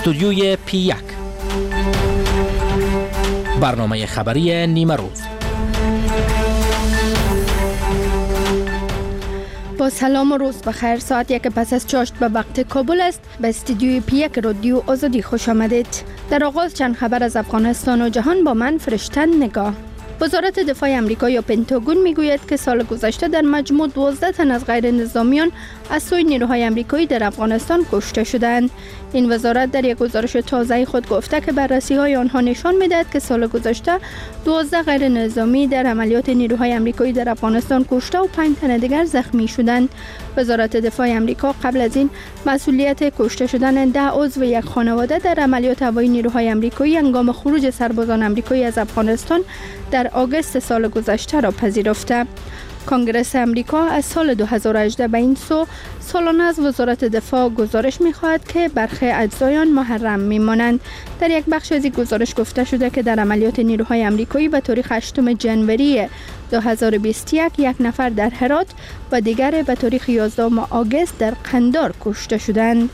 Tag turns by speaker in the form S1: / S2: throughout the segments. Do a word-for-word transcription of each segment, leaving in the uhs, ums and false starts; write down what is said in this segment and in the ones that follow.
S1: استودیوی پی یک، برنامه خبری نیمه روز.
S2: با سلام و روز بخیر. ساعت یک پس از چاشت به وقت کابل است. به استودیوی پی یک رادیو آزادی خوش آمدید. در آغاز چند خبر از افغانستان و جهان با من فرشتن نگاه. وزارت دفاع آمریکا یا پنتاگون میگوید که سال گذشته در مجموع دوازده تن از غیر نظامیان از سوی نیروهای آمریکایی در افغانستان کشته شدند. این وزارت در یک گزارش تازه خود گفته که بررسی‌های آنها نشان می‌دهد که سال گذشته دوازده غیر نظامی در عملیات نیروهای آمریکایی در افغانستان کشته و پنج تن دیگر زخمی شدند. وزارت دفاع آمریکا قبل از این مسئولیت کشته شدن ده عضو یک خانواده در عملیات هوایی نیروهای آمریکایی هنگام خروج سربازان آمریکایی از افغانستان در آگوست سال گذشته را پذیرفته. کنگره آمریکا از سال دو هزار و هجده به این سو سالانه از وزارت دفاع گزارش می‌خواهد که برخی اجزای آن محرم می‌مانند. در یک بخش از این گزارش گفته شده که در عملیات نیروهای آمریکایی به تاریخ هشتم ژانویه دو هزار و بیست و یک یک نفر در هرات و دیگر به تاریخ یازدهم آگوست در قندار کشته شدند.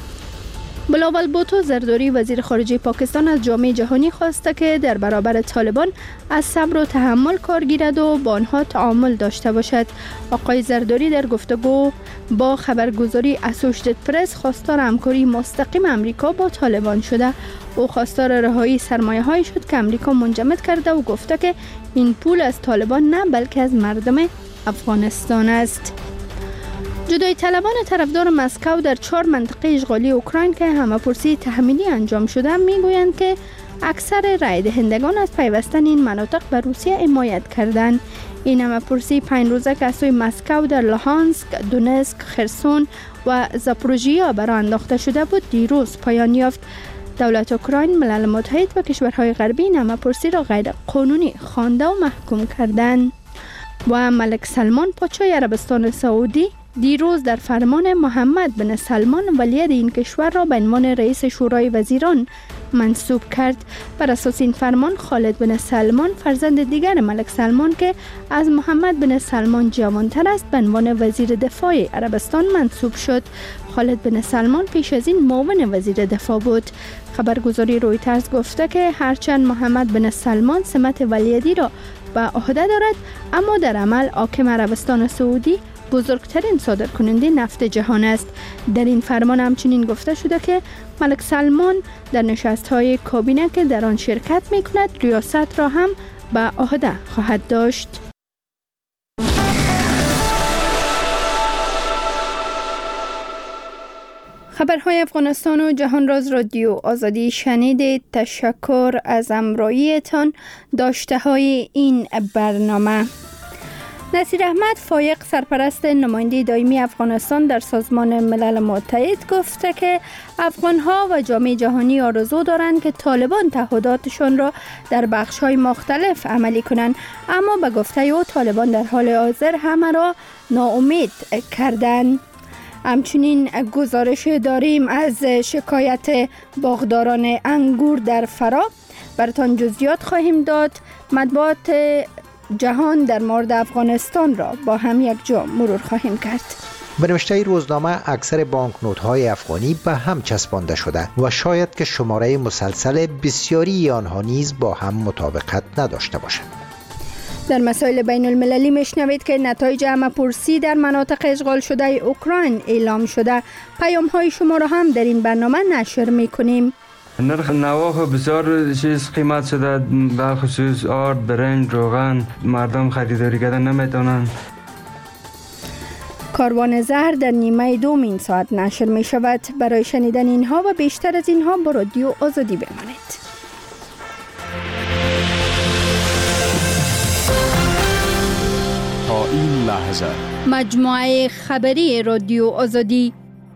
S2: بلاول بوتو زرداری وزیر خارجه پاکستان از جامعه جهانی خواسته که در برابر طالبان از صبر و تحمل کار گیرد و با آنها تعامل داشته باشد. آقای زرداری در گفتگو با خبرگزاری اسوشیتد پرس خواستار همکاری مستقیم امریکا با طالبان شده. او خواستار رهایی سرمایه‌هایی شد که امریکا منجمد کرده و گفته که این پول از طالبان نه بلکه از مردم افغانستان است. جدای طلبان طرفدار مسکو در چهار منطقه اشغالی اوکراین که همه‌پرسی تحمیلی انجام شده میگویند که اکثر رای دهندگان از پیوستن این مناطق به روسیه حمایت کردند. این همه‌پرسی پنج روزه که از سوی مسکو در لوهانسک، دونتسک، خرسون و زاپوروژیا برآ انداخته شده بود دیروز پایان یافت. دولت اوکراین، ملل متحد و کشورهای غربی این همه‌پرسی را غیر قانونی خوانده و محکوم کردند. و ملک سلمان پادشاه عربستان سعودی دیروز در فرمان محمد بن سلمان ولیعهد این کشور را به عنوان رئیس شورای وزیران منصوب کرد. بر اساس این فرمان خالد بن سلمان فرزند دیگر ملک سلمان که از محمد بن سلمان جوانتر است به عنوان وزیر دفاع عربستان منصوب شد. خالد بن سلمان پیش از این معاون وزیر دفاع بود. خبرگزاری رویترز گفته که هرچند محمد بن سلمان سمت ولیعهدی را به عهده دارد اما در عمل حاکم عربستان سعودی بزرگترین صادرکننده نفت جهان است. در این فرمان همچنین گفته شده که ملک سلمان در نشست‌های کابینه که در آن شرکت می‌کند ریاست را هم به عهده خواهد داشت. خبرهای افغانستان و جهان راز رادیو آزادی شنیدید. تشکر از همراهیتان. داشته های این برنامه: نصیر احمد فایق سرپرست نماینده دائمی افغانستان در سازمان ملل متحد گفته که افغانها و جامعه جهانی آرزو دارند که طالبان تعهداتشان را در بخش‌های مختلف عملی کنند، اما به گفته او طالبان در حال حاضر همه را ناامید کردند. همچنین گزارش داریم از شکایت باغداران انگور در فرا. براتان جزئیات خواهیم داد. مطبوعات جهان در مورد افغانستان را با هم یک جا مرور خواهیم کرد.
S3: به نوشته روزنامه اکثر بانکنوت‌های افغانی به هم چسبانده شده و شاید که شماره مسلسل بسیاری آنها نیز با هم مطابقت نداشته باشند.
S2: در مسائل بین المللی میشنوید که نتایج همه‌پرسی در مناطق اشغال شده اوکراین اعلام شده. پیام های شما را هم در این برنامه نشر میکنیم.
S4: نرخ نواخ بسیار چیز قیمت شده، به خصوص آرد، برنج، روغن. مردم خریداری کردن نمیتونن.
S2: کاروان زهر در نیمه دوم این ساعت نشر می شود. برای شنیدن اینها و بیشتر از اینها با رادیو آزادی بمانید.
S5: تا این لحظه
S2: مجموعه خبری رادیو آزادی.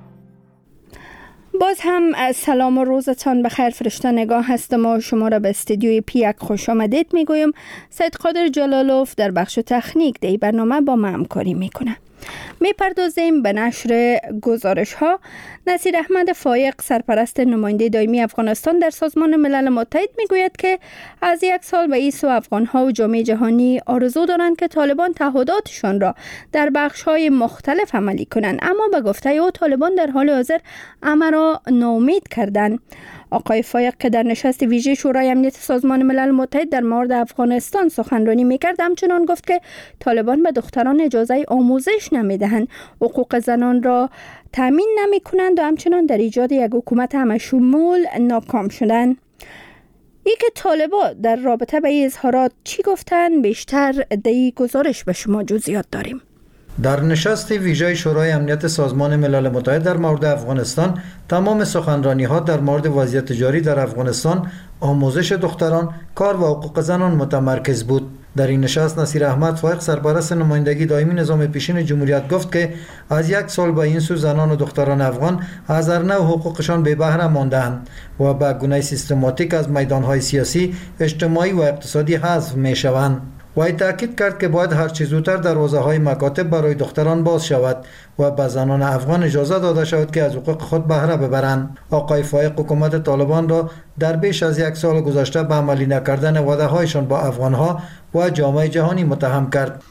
S2: باز هم سلام و روزتان بخیر. فرشته نگاه هستم و شما را به استودیوی پی یک خوش آمدید میگویم. سید قادر جلالوف در بخش تکنیک در برنامه با ما همکاری میکنه. میپردازیم به نشر گزارش ها. نصیر احمد فایق، سرپرست نماینده دائمی افغانستان در سازمان ملل متحد، میگوید که از یک سال به این سو افغان ها و جامعه جهانی آرزو دارند که طالبان تعهداتشان را در بخش های مختلف عملی کنند، اما به گفته او طالبان در حال حاضر امر را ناامید کردند. آقای فایق که در نشست ویژه شورای امنیت سازمان ملل متحد در مورد افغانستان سخنرانی میکرد، همچنان گفت که طالبان به دختران اجازه آموزش نمیدهند، حقوق زنان را تامین نمی کنند و همچنان در ایجاد یک حکومت همشمول ناکام شدند. ای که طالبان در رابطه به این اظهارات چی گفتند، بیشتر در این گزارش به شما جزئیات داریم.
S6: در نشست ویژه شورای امنیت سازمان ملل متحد در مورد افغانستان، تمام سخنرانی‌ها در مورد وضعیت جاری در افغانستان، آموزش دختران، کار و حقوق زنان متمرکز بود. در این نشست نصیر احمد فایق، سرپرست نمایندگی دائمی نظام پیشین جمهوریت، گفت که از یک سال به این سو زنان و دختران افغان از ارنه و حقوقشان بی بهره مانده‌اند و به گونه سیستماتیک از میدان‌های سیاسی، اجتماعی و اقتصادی حذف می‌شوند. وی تاکید کرد که باید هر چه زودتر دروازه‌های مکاتب برای دختران باز شود و به زنان افغان اجازه داده شود که از حقوق خود بهره ببرند. آقای فایق حکومت طالبان را در بیش از یک سال گذشته به عملی نکردن وعده‌هایشان با افغان‌ها و جامعه جهانی متهم کرد.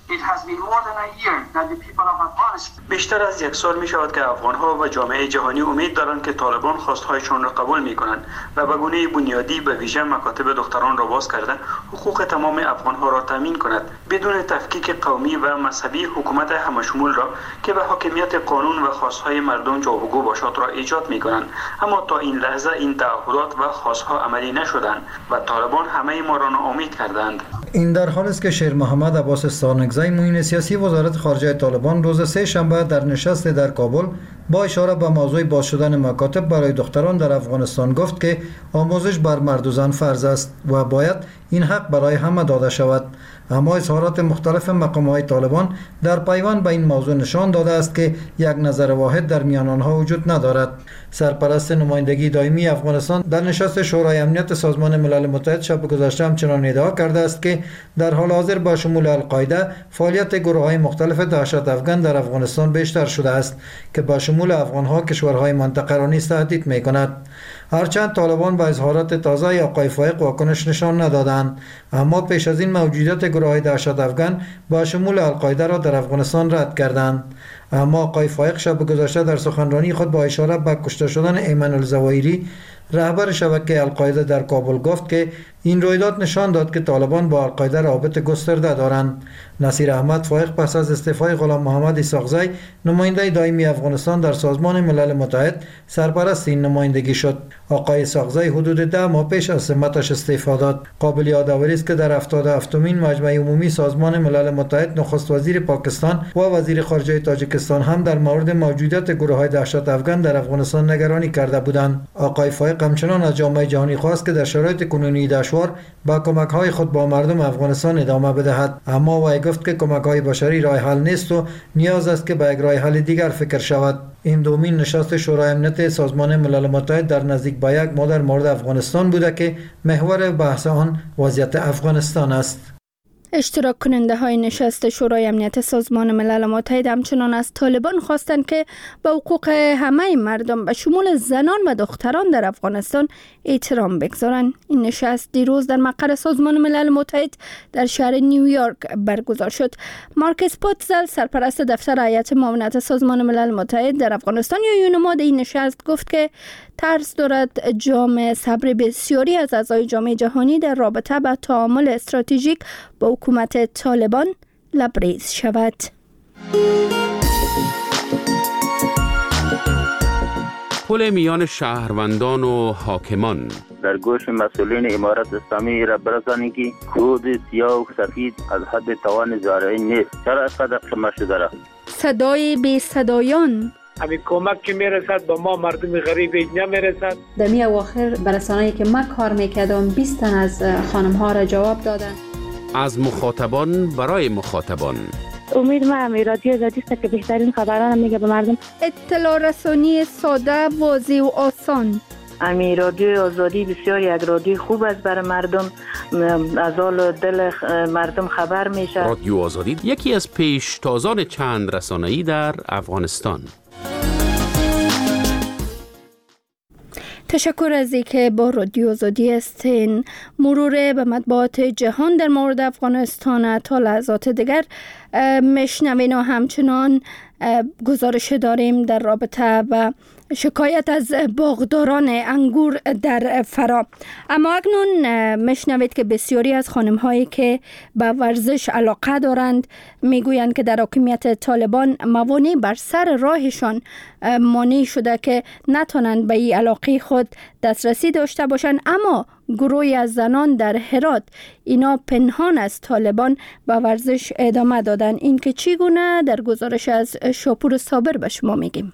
S7: بیشتر از یک سال می شود که افغان‌ها و جامعه جهانی امید دارند که طالبان خواستهایشان را قبول می کنند و به گونه بنیادی به ویژه مکاتب دختران را باز کرده حقوق تمام افغان‌ها را تامین کند، بدون تفکیک قومی و مذهبی. حکومت همشمول را که به حاکمیت قانون و خواستهای مردم جوابگو باشد را ایجاد می کنند، اما تا این لحظه این تعهدات و خواستها عملی نشدند و طالبان همه ما را ناامید کردند.
S6: این در حالی است که شیر محمد عباس ستارنگزی، معین سیاسی وزارت خارجه طالبان، روز سه شنبه در نشست در کابل با اشاره به موضوع باز شدن مکاتب برای دختران در افغانستان گفت که آموزش بر مرد و زن فرض است و باید این حق برای همه داده شود. اما اظهارات مختلف مقام‌های طالبان در پیوند به این موضوع نشان داده است که یک نظر واحد در میان آنها وجود ندارد. سرپرست نمایندگی دائمی افغانستان در نشست شورای امنیت سازمان ملل متحد شب گذشته همچنان ادعا کرده است که در حال حاضر با شمول القاعده فعالیت گروه‌های مختلف دهشت افغان در افغانستان بیشتر شده است که با شمول افغان‌ها کشورهای منطقه را نیز تهدید می‌کند. هرچند طالبان با اظهارات تازه آقای فایق واکنش نشان ندادند، اما پیش از این موجودیت گروه‌های دهشت افغان با شمول القاعده را در افغانستان رد کردند. اما آقای فایق شب گذشته در سخنرانی خود با اشاره به کشته شدن ایمن الزوایری، رهبر شبکه القاعده در کابل، گفت که این رویداد نشان داد که طالبان با القاعده رابط گسترده دارند. نصیر احمد فایق پس از استعفای غلام محمد اسحاقزی، نماینده دائمی افغانستان در سازمان ملل متحد، سرپرست این نمایندگی شد. آقای اسحاقزی حدود ده ماه پیش از سمتش استعفا داد. قابل یادآوری است که در هفتاد و هفتمین مجمع عمومی سازمان ملل متحد، نخست وزیر پاکستان و وزیر خارجه تاجیکستان هم در مورد موجودیت گروه‌های دهشت افغان در افغانستان نگرانی کرده بودند. آقای فایق همچنان از جامعه جهانی خواست که در شرایط کنونی دشوار با کمک‌های خود با مردم افغانستان ادامه بدهد، اما وی گفت که کمک‌های بشری راه حل نیست و نیاز است که به یک راه حل دیگر فکر شود. این دومین نشست شورای امنیت سازمان ملل متحد در نزدیک به یک ماه در مورد افغانستان بوده که محور بحث آن وضعیت افغانستان است.
S2: اشتراک کننده های نشست شورای امنیت سازمان ملل متحد همچنان از طالبان خواستند که به حقوق همه مردم به شمول زنان و دختران در افغانستان احترام بگذارند. این نشست دیروز در مقر سازمان ملل متحد در شهر نیویورک برگزار شد. مارکس پوتزل، سرپرست دفتر هیئت معاونت سازمان ملل متحد در افغانستان یا یونماد، این نشست گفت که ترس دارد جامعه صبر بسیاری از اعضای جامعه جهانی در رابطه با تعامل استراتژیک با حکومت طالبان لبریز شود.
S8: پل میان شهروندان و حاکمان
S9: در گوش مسئولین امارت اسلامی را برسانید که کود سیاه و سفید از حد توان زارعی نیست. چرا قدر شما شده را؟
S2: صدای بی صدایان،
S10: همین کمک که میرسد به ما مردم غریب اینجا میرسد.
S11: در می اواخر برسانه‌ای که من کار میکردم بیست تن از خانم ها را جواب دادن.
S8: از مخاطبان برای مخاطبان.
S12: امید ما هم رادیو زدیست که بهترین خبران میگه به مردم.
S2: اطلاع رسانی ساده، واضح و آسان.
S12: امی رادیو آزادی بسیار یک رادیو خوب است برای مردم، از حال دل مردم خبر میشه.
S8: رادیو آزادی یکی از پیشتازان چند رسانه‌ای در افغانستان.
S2: تشکر از اینکه با رادیو آزادی هستین. مرور به مطبوعات جهان در مورد افغانستان تا لحظات دیگر میشنوین و همچنان گزارش داریم در رابطه با شکایت از باغداران انگور در فرا. اما اکنون میشنوید که بسیاری از خانم هایی که به ورزش علاقه دارند میگویند که در حاکمیت طالبان موانع بر سر راهشان مانع شده که نتونند به این علاقه خود دسترسی داشته باشند. اما گروهی از زنان در هرات اینا پنهان از طالبان به ورزش ادامه دادن. این که چگونه در گزارش از شاپور صابر به شما میگیم.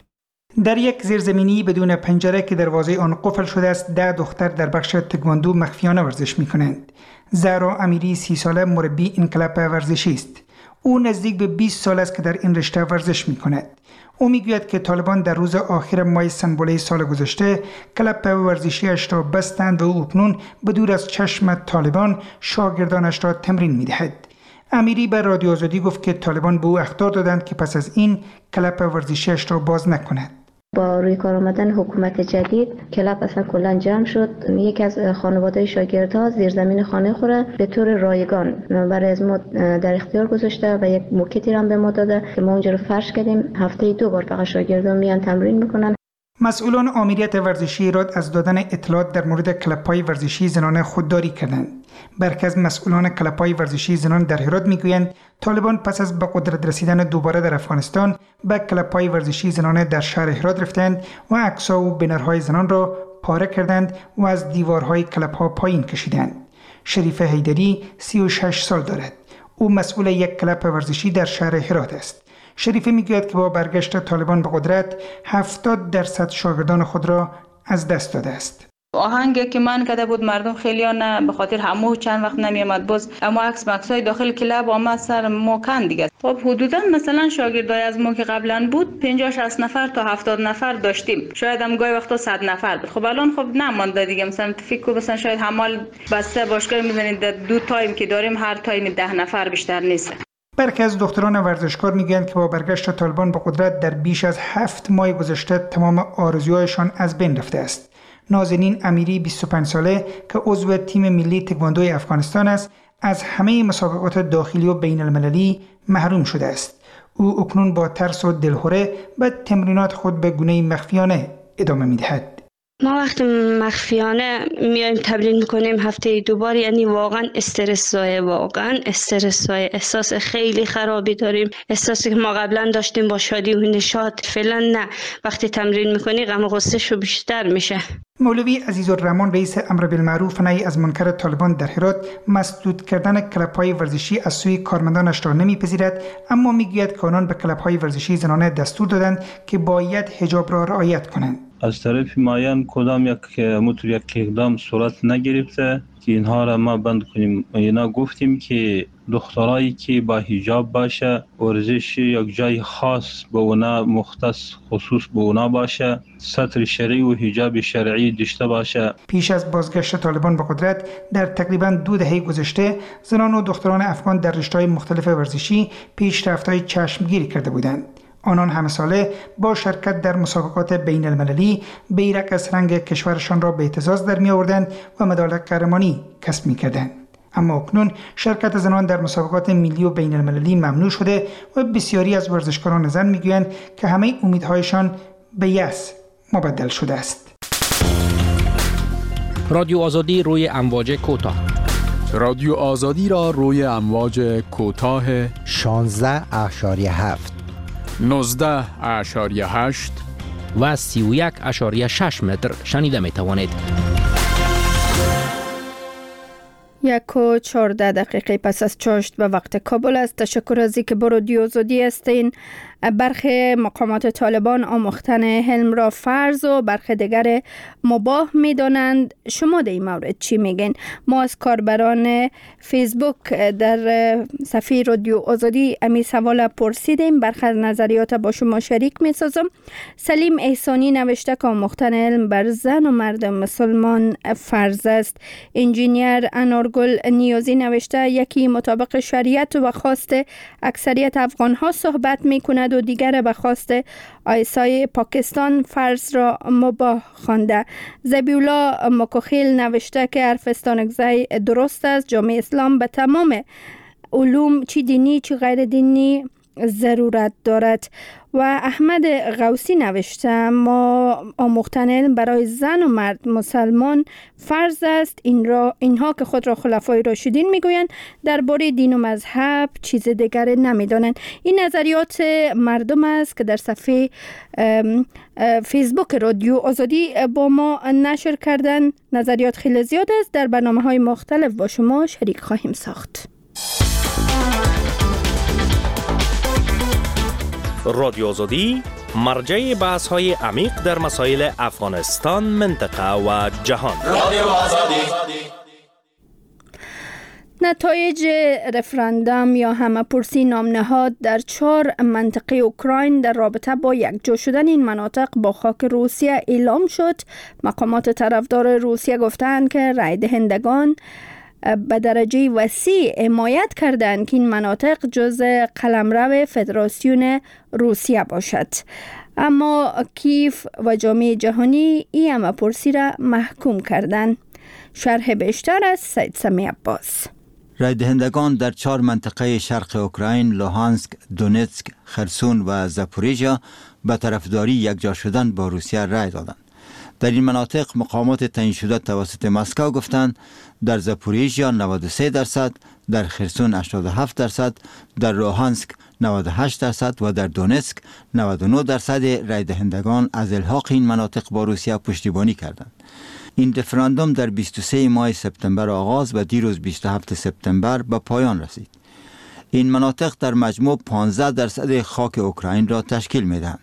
S13: در یک زیرزمینی بدون پنجره که دروازه آن قفل شده است، ده دختر در بخش تکواندو مخفیانه ورزش میکنند. زهرا امیری سی ساله مربی این کلاب ورزشی است. او نزدیک به بیست سال است که در این رشته ورزش میکند. او میگوید که طالبان در روز آخر ماه سنبوله سال گذشته کلاب ورزشیش را بستند و او اکنون به دور از چشم طالبان شاگردانش را تمرین میدهد. امیری به رادیو آزادی گفت که طالبان به او اخطار دادند که پس از این کلاب ورزشیش را باز نکند.
S12: با روی کار آمدن حکومت جدید کلاب اصلا کلا جمع شد. یکی از خانواده شاگردها زیرزمین خانه خوره به طور رایگان برای از ما در اختیار گذاشته و یک موکتی هم به ما داده که ما اونجا رو فرش کردیم. هفته دو بار فقط شاگردان میان تمرین میکنن.
S13: مسئولان آمریت ورزشی ایراد از دادن اطلاعات در مورد کلب‌های ورزشی زنانه خودداری کردند. برخی از مسئولان کلب‌های ورزشی زنان در هرات میگویند طالبان پس از به قدرت رسیدن دوباره در افغانستان به کلب‌های ورزشی زنانه در شهر هرات رفتند و عکس‌ها و بنرهای زنان را پاره کردند و از دیوارهای کلب‌ها پایین کشیدند. شریف حیدری سی و شش سال دارد. او مسئول یک کلب ورزشی در شهر هرات است. شریفی میگوید که با برگشت طالبان به قدرت هفتاد درصد شاگردان خود را از دست داده است.
S14: آهنگی که من کرده بود مردم خیلی نه به خاطر همو چند وقت نمی آمد، باز اما عکس مکسای داخل کلاب آمد سر مکان دیگه. خب حدودا مثلا شاگردای از ما که قبلا بود پنجاه شصت نفر تا هفتاد نفر داشتیم، شاید هم گاهی وقتا صد نفر بود. خب الان خب نمانده دیگه. مثلا فکر کنم مثلا شاید همال بسته باشگاه میزنید در دو تایم که داریم هر تایم ده نفر بیشتر نیست.
S13: برخی از دختران ورزشکار میگویند که با برگشت طالبان به قدرت در بیش از هفت ماه گذشته تمام آرزوهایشان از بین رفته است. نازنین امیری بیست و پنج ساله که عضو تیم ملی تکواندوی افغانستان است، از همه مسابقات داخلی و بین المللی محروم شده است. او اکنون با ترس و دلهره به تمرینات خود به گونه مخفیانه ادامه میدهد.
S15: ما وقتی مخفیانه میایم تمرین میکنیم هفته دو بار، یعنی واقعا استرس زای واقعا استرس زای احساس خیلی خرابی داریم. احساسی که ما قبلا داشتیم با شادی و نشاط فعلا نه. وقتی تمرین میکنی غم و غصه شو بیشتر میشه.
S13: مولوی عزیزالرحمن رئیس امر بالمعروف و نهی از منکر طالبان در هرات مسدود کردن کلب‌های ورزشی از سوی کارمندانش را نمیپذیرد، اما میگوید که آنان به کلب‌های ورزشی زنانه دستور دادند که باید حجاب را رعایت کنند.
S16: از طرف معین کدام یک متر یک اقدام صورت نگرفته که اینها را ما بند کنیم. اینا گفتیم که دخترایی که با حجاب باشه، ورزش یک جای خاص به اونا مختص خصوص به اونا باشه، ستر شرعی و حجاب شرعی داشته باشه.
S13: پیش از بازگشت طالبان به قدرت در تقریباً دو دهه گذشته زنان و دختران افغان در رشته‌های مختلف ورزشی پیشرفت‌های چشمگیری کرده بودند. آنان همه ساله با شرکت در مسابقات بین المللی بیرق از رنگ کشورشان را به اعتزاز در می آوردند و مدال قهرمانی کسب می کردند. اما اکنون شرکت زنان در مسابقات ملی و بین المللی ممنوع شده و بسیاری از ورزشکاران زن می گویند که همه امیدهایشان به یأس مبدل شده است.
S1: رادیو آزادی روی امواج کوتاه.
S5: رادیو آزادی را روی امواج کوتاه
S3: شانزده اشاری هفت
S5: نوزده اشاریه هشت
S1: و سی و یک اشاریه شش متر شنیده می توانید.
S2: یک و چهارده دقیقه پس از چاشت به وقت کابل است. تشکر از اینکه با رادیو آزادی هستین. برخی مقامات طالبان آموختن حلم را فرض و برخی دیگر مباح می دانند. شما در این مورد چی میگین؟ ما از کاربران فیسبوک در صفحه رادیو آزادی امی سوال پرسیدیم. برخی از نظریات با شما شریک می سازم. سلیم احسانی نوشته که آموختن علم بر زن و مرد مسلمان فرض است. انجینیر انارگل نیازی نوشته یکی مطابق شریعت و خواست اکثریت افغان ها صحبت می کند و دیگر به خواست آیسای پاکستان فرض را مباح خوانده. زبیولا مکوخیل نوشته که حرف استانگزی درست است. جامعه اسلام به تمام علوم چی دینی چی غیر دینی ضرورت دارد. و احمد غوثی نوشته ما آموختن علم برای زن و مرد مسلمان فرض است. این را اینها که خود را خلفای راشدین میگویند درباره دین و مذهب چیز دیگر نمیدانند. این نظریات مردم است که در صفحه فیسبوک رادیو آزادی با ما نشر کردن. نظریات خیلی زیاد است. در برنامه‌های مختلف با شما شریک خواهیم ساخت.
S17: رادیو آزادی مرجع بحث های عمیق در مسائل افغانستان، منطقه و جهان. رادیو آزادی.
S2: نتایج رفراندوم یا همه‌پرسی نام نهاد در چهار منطقه اوکراین در رابطه با یکجا شدن این مناطق با خاک روسیه اعلام شد. مقامات طرفدار روسیه گفتند که رای دهندگان به درجه وسیع حمایت کردند که این مناطق جزء قلمرو فدراسیون روسیه باشد. اما کیف و جامعه جهانی این همه‌پرسی را محکوم کردند. شرح بیشتر از سید سمی عباس.
S18: رای دهندگان در چهار منطقه شرق اوکراین، لوهانسک، دونتسک، خرسون و زاپوریژیا به طرفداری یکجا شدن با روسیه رای دادند. در این مناطق مقامات تعیین شده توسط مسکو گفتند در زاپوریژیا نود و سه درصد، در خرسون هشتاد و هفت درصد، در لوهانسک نود و هشت درصد و در دونتسک نود و نه درصد رای دهندگان از الحاق این مناطق با روسیه پشتیبانی کردند. این رفراندوم در بیست و سه ماه سپتامبر آغاز و دیروز بیست و هفتم سپتامبر به پایان رسید. این مناطق در مجموع پانزده درصد خاک اوکراین را تشکیل می‌دهند.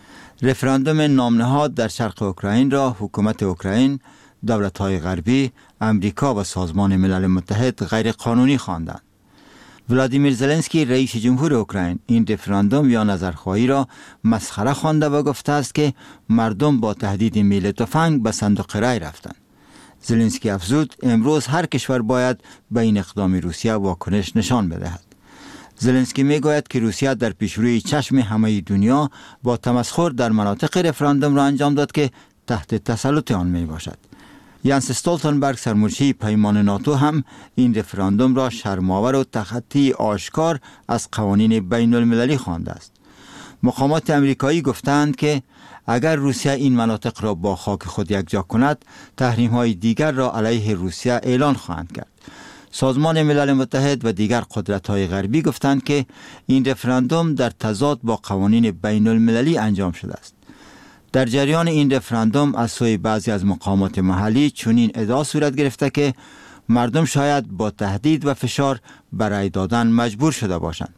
S18: رفراندوم نامنهاد در شرق اوکراین را حکومت اوکراین، دولت‌های غربی، امریکا و سازمان ملل متحد غیر قانونی خواندند. ولادیمیر زلنسکی رئیس جمهور اوکراین این رفراندوم یا نظرخواهی را مسخره خوانده و گفته است که مردم با تهدید میل تفنگ به صندوق رای رفتند. زلنسکی افزود امروز هر کشور باید به این اقدام روسیه واکنش نشان بدهد. زلنسکی میگوید که روسیه در پیشروی چشم همه دنیا با تمسخر در مناطق رفراندوم را انجام داد که تحت تسلط آن می باشد. یانس استولتنبرگ سرمرشی پیمان ناتو هم این رفراندوم را شرم‌آور و تخطی آشکار از قوانین بین المللی خوانده است. مقامات امریکایی گفتند که اگر روسیه این مناطق را با خاک خود یکجا کند، تحریم‌های دیگر را علیه روسیه اعلان خواهند کرد. سازمان ملل متحد و دیگر قدرت‌های غربی گفتند که این رفراندوم در تضاد با قوانین بین المللی انجام شده است. در جریان این رفراندوم از سوی بعضی از مقامات محلی چنین ادعا صورت گرفته که مردم شاید با تهدید و فشار برای دادن مجبور شده باشند.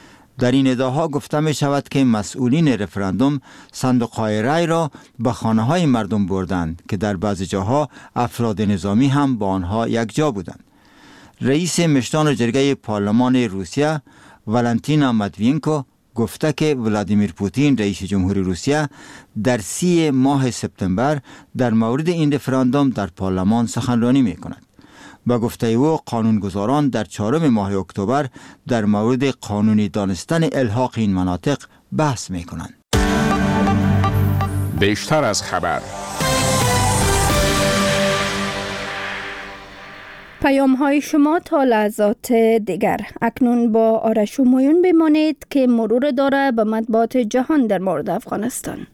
S18: در این ادعاها گفته می شود که مسئولین رفراندوم صندوق‌های رای را به خانه‌های مردم بردند که در بعضی جاها افراد نظامی هم با آنها یکجا بودند. رئیس مشتان جرگه پارلمان روسیه والنتینا مدوینکو گفته که ولادیمیر پوتین رئیس جمهور روسیه در سی ماه سپتامبر در مورد این رفراندوم در پارلمان سخنرانی می کند. با گفته او قانونگذاران در چهارم ماه اکتبر در مورد قانونی دانستن الحاق این مناطق بحث می کنند.
S19: بیشتر از خبر.
S2: پیام های شما تا لحظات دیگر. اکنون با آرش همایون بمانید که مرور داره به مطبوعات جهان در مورد افغانستان.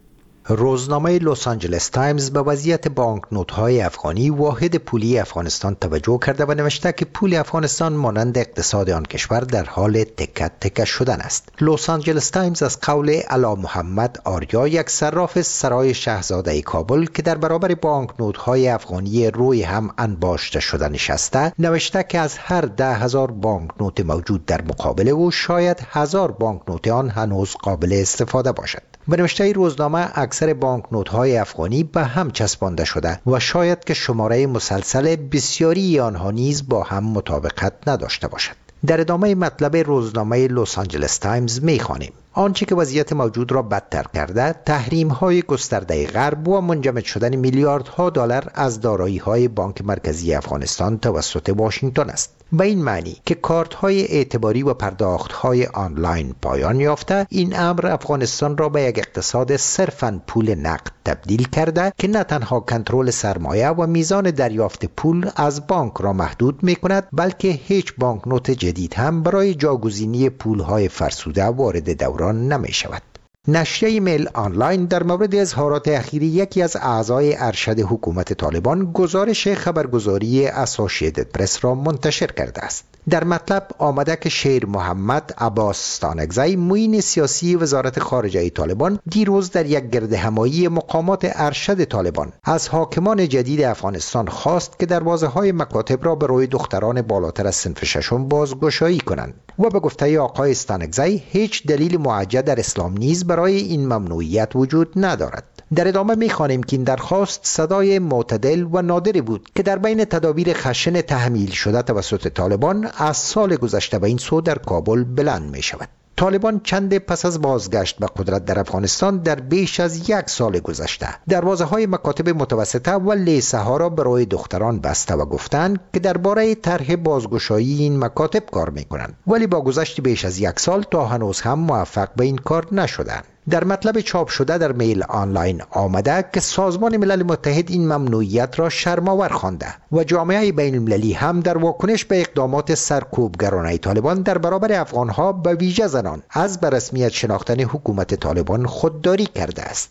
S3: روزنامه لس آنجلس تایمز به وضعیت بانکنوت‌های افغانی واحد پولی افغانستان توجه کرده و نوشته که پول افغانستان مانند اقتصاد آن کشور در حال تکه تکه شدن است. لس آنجلس تایمز از قول علا محمد آریا، یک صراف سرای شاهزاده کابل که در برابر بانکنوت‌های افغانی روی هم انباشته شده نشسته، نوشته که از هر ده هزار بانکنوت موجود در مقابل او شاید هزار بانکنوت آن هنوز قابل استفاده باشد. به نوشته روزنامه اکثر بانکنوت‌های افغانی به هم چسبانده شده و شاید که شماره مسلسل بسیاری آنها نیز با هم مطابقت نداشته باشد. در ادامه مطلب روزنامه لس آنجلس تایمز می‌خوانیم: آنچه که وضعیت موجود را بدتر کرده، تحریم‌های گسترده غرب و منجمد شدن میلیاردها دلار از دارایی‌های بانک مرکزی افغانستان توسط واشنگتن است. به این معنی که کارت‌های اعتباری و پرداخت‌های آنلاین پایان یافته، این امر افغانستان را به یک اقتصاد صرفاً پول نقد تبدیل کرده که نه تنها کنترل سرمایه و میزان دریافت پول از بانک را محدود می‌کند، بلکه هیچ بانکنوت جدید هم برای جاگزینی پول‌های فرسوده وارد دوران نمی‌شود. نشریه میل آنلاین در مورد اظهارات اخیری یکی از اعضای ارشد حکومت طالبان گزارش خبرگزاری اسوسییتد پرس را منتشر کرده است. در مطلب آمده که شیر محمد عباس ستانکزی، معین سیاسی وزارت خارجه طالبان، دیروز در یک گردهمایی مقامات ارشد طالبان از حاکمان جدید افغانستان خواست که دروازه‌های مکاتب را به روی دختران بالاتر از صنف ششم بازگشایی کنند و به گفته آقای ستانکزی هیچ دلیل معجزه در اسلام نیز برای این ممنوعیت وجود ندارد. در ادامه می‌خوانیم که این درخواست صدای معتدل و نادری بود که در بین تدابیر خشن تحمیل شده توسط طالبان از سال گذشته به این سو در کابل بلند می‌شود. طالبان چند پس از بازگشت به قدرت در افغانستان در بیش از یک سال گذشته دروازه‌های مکاتب متوسطه و لیسه ها را برای دختران بسته و گفتند که درباره طرح بازگشایی این مکاتب کار می‌کنند، ولی با گذشت بیش از یک سال تا هنوز هم موفق به این کار نشدند. در مطلب چاپ شده در میل آنلاین آمده که سازمان ملل متحد این ممنوعیت را شرم‌آور خوانده و جامعه بین المللی هم در واکنش به اقدامات سرکوبگرانه طالبان در برابر افغانها به ویژه زنان از به رسمیت شناختن حکومت طالبان خودداری کرده است.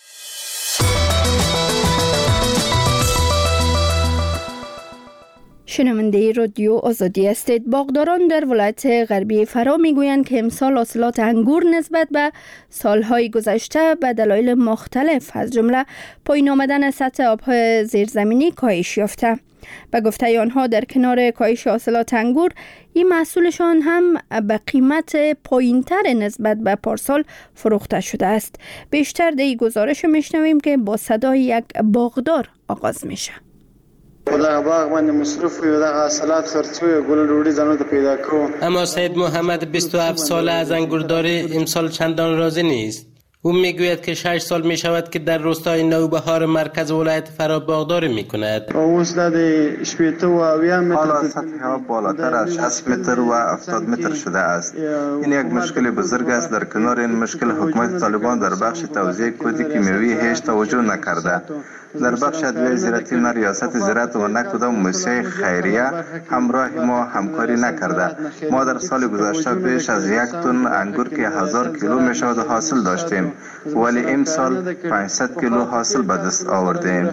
S2: شنونده رادیو آزادی هستید. باغداران در ولایت غربی فرا میگویند که امسال حاصلات انگور نسبت به سالهای گذشته به دلایل مختلف از جمله پایین آمدن سطح آبهای زیرزمینی کاهش یافته. به گفته آنها در کنار کاهش حاصلات انگور، این محصولشان هم به قیمت پایینتر نسبت به پارسال فروخته شده است. بیشتر در این گزارش میشنویم که با صدای یک باغدار آغاز میشه.
S19: خدا باغ من مصرف و دا حاصلات خرڅوي ګل روړي ځانو ته پیدا کو.
S20: اما سید محمد بیست و هفت ساله از انگورداری امسال چندان راضی نیست. او میگوید که شش سال می شود که در روستای نوبهار مرکز ولایت فرا باغداری می کند.
S19: اوس د شپږ و اویا متر
S21: حالا سطح بالاتر از شصت متر و هفتاد متر شده است. این یک مشکل بزرگ است. در کنار این مشکل حکومت طالبان در بخش توزیع کود کیمیاوی هیچ توجه نکرده. در بخش ادویه زراعتی نه ریاست زراعت و نه کدام مؤسسه خیریه همراه ما همکاری نکرده. ما در سال گذشته بیش از یک تن انگور که هزار کیلو می شود حاصل داشتیم، ولی امسال پانصد کیلو حاصل به دست آوردیم.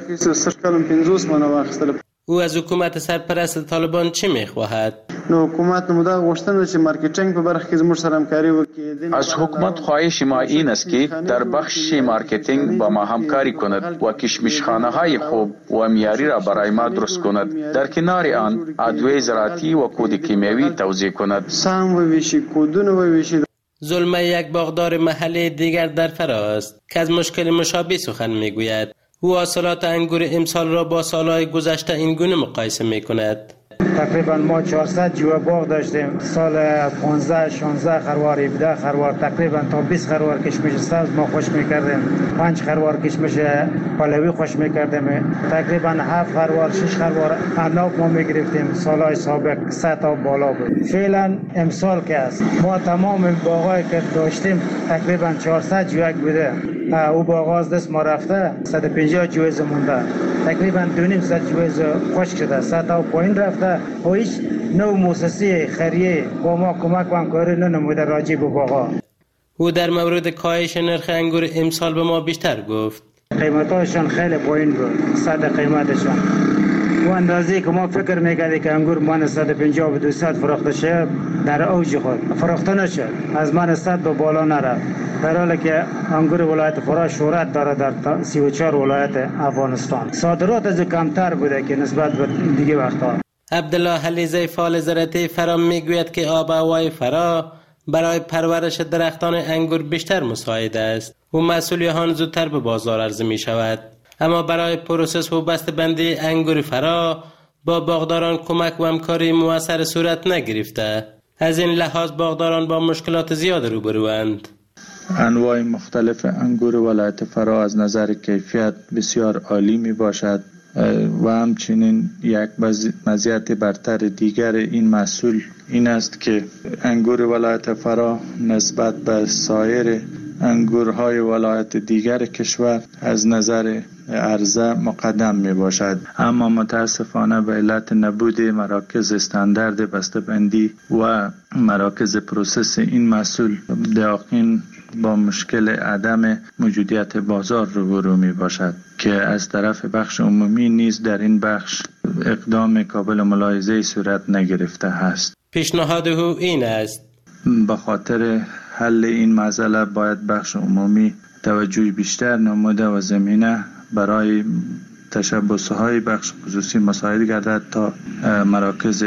S20: او از حکومت سرپرست طالبان چی میخواهد؟
S19: نو حکومت نموده غوښتنه چې مارکیټینګ په برخه کې زموږ سره همکاري وکړي.
S22: از حکومت خواهش ما این است که در بخش مارکتینگ با ما همکاری کند و کشمشخانه های خوب و معیاری را برای ما درست کند. در کنار آن ادویه زراعتی و کود کیمیاوی توزیع کند.
S19: سام و ویشی کودونه و ویشی.
S20: ظلمه یک باغدار محله دیگر در فراست که از مشکل مشابه سخن میگوید. او حاصلات انگور امسال را با سالهای گذشته این گونه مقایسه میکند.
S23: تقریبا ما چهارصد جوه باغ داشتیم. سال پانزده شانزده خروار هفده خروار تقریبا تا بیست خروار کشمش سبز ما خوش میکردیم. پنج خروار کشمش پلوی خوش میکردیم. تقریبا هفت خروار شش خروار عناب ما میگرفتیم. سالهای سابق سه تا بالا بود. فعلا امسال که است ما تمام باغایی که داشتیم تقریبا چهارصد جوه بوده. او باغاز دست ما رفته صد و پنجاه جویز مونده. تقریبا دو نیم صد جویز خشک شده. صد تا پایین رفته و هیچ نوع مؤسسه خیریه با ما کمک و همکاری ننموده راجع به باغا.
S20: او در مورد کاهش نرخ انگور امسال به ما بیشتر گفت.
S23: قیمتاشون خیلی پایین بود، صد قیمتشون و اندازی که ما فکر میکردیم که انگور من صد و پنجاه و دویست فروخته شه در اوج خود فروخته نشد، از من صد به بالا نرفت، در حالی که انگور ولایت فرا شهرت داره در سی و چهار ولایت افغانستان. صادرات از کمتر بوده که نسبت به دیگه وقتا.
S20: عبدالله حلیزه فعال زراعتی فرا میگوید که آب و هوای فرا برای پرورش درختان انگور بیشتر مساعد است و محصول زودتر به بازار عرضه می شود. اما برای پروسس و بسته‌بندی انگور فرا با باغداران کمک و همکاری مؤثر صورت نگرفته. از این لحاظ باغداران با مشکلات زیاد روبروند.
S22: انواع مختلف انگور ولایت فرا از نظر کیفیت بسیار عالی می باشد و همچنین یک مزیت برتر دیگر این محصول این است که انگور ولایت فرا نسبت به سایر انگورهای ولایت دیگر کشور از نظر عرضه مقدم می باشد، اما متاسفانه به علت نبود مراکز استاندارد بسته‌بندی و مراکز پروسس این محصول دقیقاً با مشکل عدم موجودیت بازار روبرو می باشد که از طرف بخش عمومی نیز در این بخش اقدام قابل ملاحظه صورت نگرفته است.
S20: پیشنهاد او این است:
S22: به خاطر حل این مسئله باید بخش عمومی توجه بیشتر نموده و زمینه برای تشبس‌های بخش خصوصی مساعد گردد تا مراکز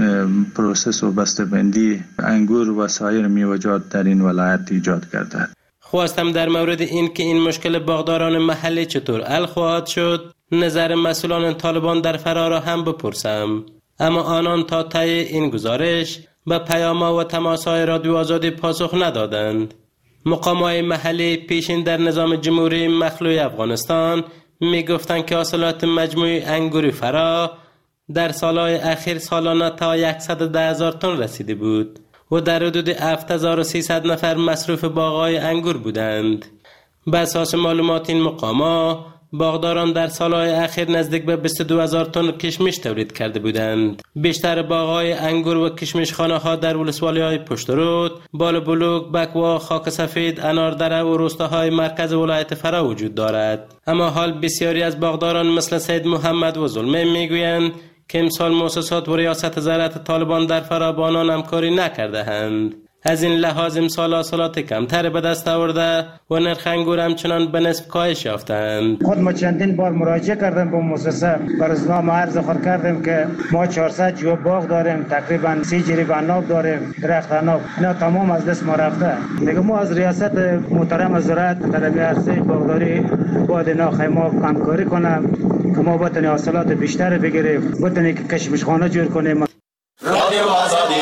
S22: پروسس و بسته‌بندی انگور و سایر میوه‌جات در این ولایت ایجاد گردد.
S20: خواستم در مورد این که این مشکل باغداران محلی چطور حل خواهد شد نظر مسئولان طالبان در فرا را هم بپرسم، اما آنان تا طی این گزارش به پیام‌ها و تماس‌های رادیو آزادی پاسخ ندادند. مقام‌های محلی پیشین در نظام جمهوری مخلوع افغانستان می گفتند که حاصلات مجموعی انگور فرا در سالهای اخیر سالانه تا صد و ده هزار تن رسیده بود و در حدود هفت هزار و سیصد نفر مصروف باغ‌های انگور بودند. به اساس معلومات این مقام‌ها باغداران در سالهای اخیر نزدیک به بیست و دو هزار تن کشمش تولید کرده بودند. بیشتر باغ‌های انگور و کشمشخانه‌ها در ولسوالی‌های پشترود، بالابلوک، بکوا، خاک سفید، اناردره و روستاهای مرکز ولایت فرا وجود دارد. اما حال بسیاری از باغداران مثل سید محمد و ظلمه میگویند که امسال مؤسسات و ریاست زراعت طالبان در فرا با آنان همکاری نکرده‌اند. از این لحاظ امسال حاصلات کمتر به دست آورده و نرخ انگور همچنان به نصف کاهش یافتند.
S23: خود ما چندین بار مراجعه کردیم به مؤسسه، برنامه عرض خود کردیم که ما چهارصد جو باغ داریم، تقریبا سی جریب عناب داریم، درخت عناب، اینا تمام از دست ما رفته. دیگه ما از ریاست محترم زراعت در عرصه باغداری باید اینا خیما همکاری کنم که ما بتونیم حاصلات بیشتر بگیریم، بتونیم که کشمشخانه جور کنیم.
S4: رادیو آزادی.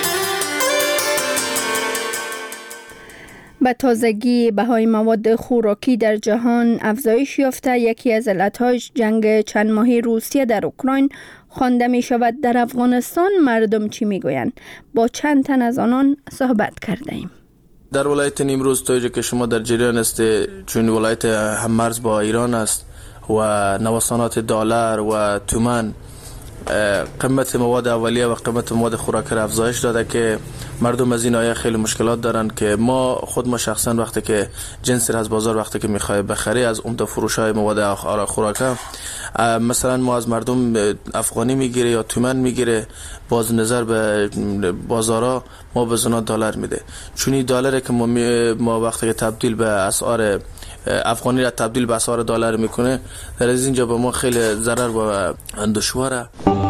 S2: به تازگی بهای مواد خوراکی در جهان افزایش یافته، یکی از علتهاش جنگ چند ماهه روسیه در اوکراین خوانده می شود. در افغانستان مردم چی می گویند؟ با چند تن از آنان صحبت کرده ایم.
S6: در ولایت نیمروز تویجه که شما در جریان است، چون ولایت هم مرز با ایران است و نوسانات دلار و تومان، قیمت مواد اولیه و قیمت مواد خوراکی را افزایش داده که مردم از این آیه خیلی مشکلات دارن که ما خود ما شخصا وقتی که جنس از بازار وقتی که میخوای بخری از عمده فروش های مواد خوراکی، مثلا ما از مردم افغانی میگیره یا تومان میگیره، باز نظر به بازارها ما به زنا دلار میده، چون این دلاری که ما, ما وقتی که تبدیل به اسعار افغانی را تبدیل به اسعار دلار میکنه، در از اینجا به ما خیلی ضرر و دشواره.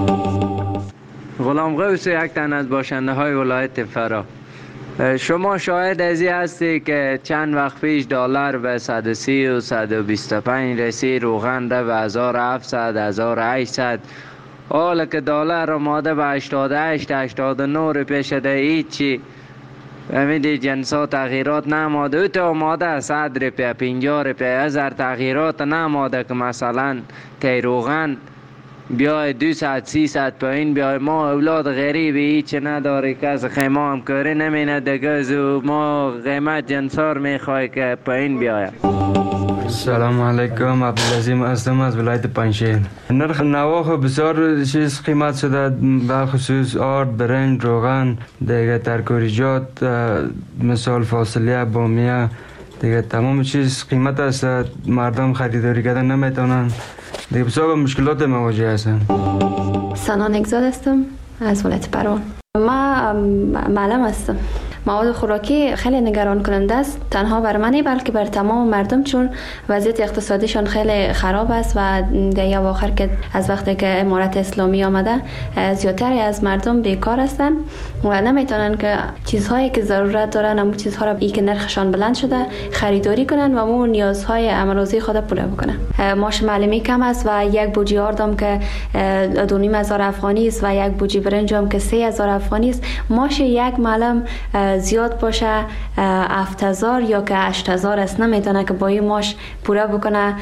S7: غلام غوث، یک تن از باشنده های ولایت فرا. شما شاهد از این هستی که چند وقت پیش دلار به صد و سی و صد و بیست و پنج رسید، روغن را به هزار و هفتصد هزار و هشتصد، حالا که دلار آماده به هشتاد و هشت هشتاد و نه روپیه شده، هیچی فهمیدی جنسا تغییرات نماده. او تا آماده صد روپیه پنجاه روپیه هزار تغییرات نماده که مثلا که روغن بیای دو ساعت سی ساعت پایین بیای. ما اولاد غریبی هیچ نداره، کس خیمه هم کاری نمینه دگز و ما قیمت جنسار میخوای که پایین بیایم.
S9: سلام علیکم، عبدالعظیم هستم از ولایت پنجشیر. نرخ نواخ بسیار چیز قیمت شده، به خصوص آرد، برنج، روغن، دیگه ترکاریجات، مثال فاصله، بامیه، دیگه تمام چیز قیمت است. مردم خریداری کردن نمیتونن، دیگه بسیار مشکلات مواجه هستن.
S10: سنان اگزاد هستم از ولایت پروان. ما معلم هستم. مواد خوراکی خیلی نگران کننده است، تنها بر منی بلکه بر تمام مردم، چون وضعیت اقتصادیشان خیلی خراب است و در آخر که از وقتی که امارت اسلامی آمده زیادتری از مردم بیکار هستند و نمیتونن که چیزهایی که ضرورت دارن، همون چیزها را ای که نرخشان بلند شده خریداری کنن و همون نیازهای امروزی خود پوره بکنن. ماش معلمی کم است و یک بوجی آردم که دو نیم هزار افغانی است و یک بوجی برنج هم که سه هزار افغانی است. ماش یک معلم زیاد باشه هفت هزار یا که هشت هزار است، نمیتونه که با این ماش پوره بکنه.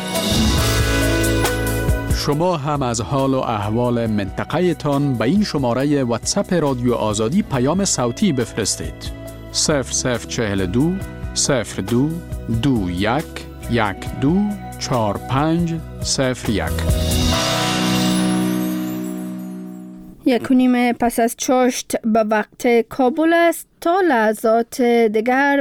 S5: شما هم از حال و احوال منطقه تان به این شماره واتساپ رادیو آزادی پیام صوتی بفرستید. صفر صفر چهل دو صفر دو دو یک یک دو چهار پنج صفر یک.
S2: یک و نیم پس از چاشت به وقت کابل است. تا لحظات دیگر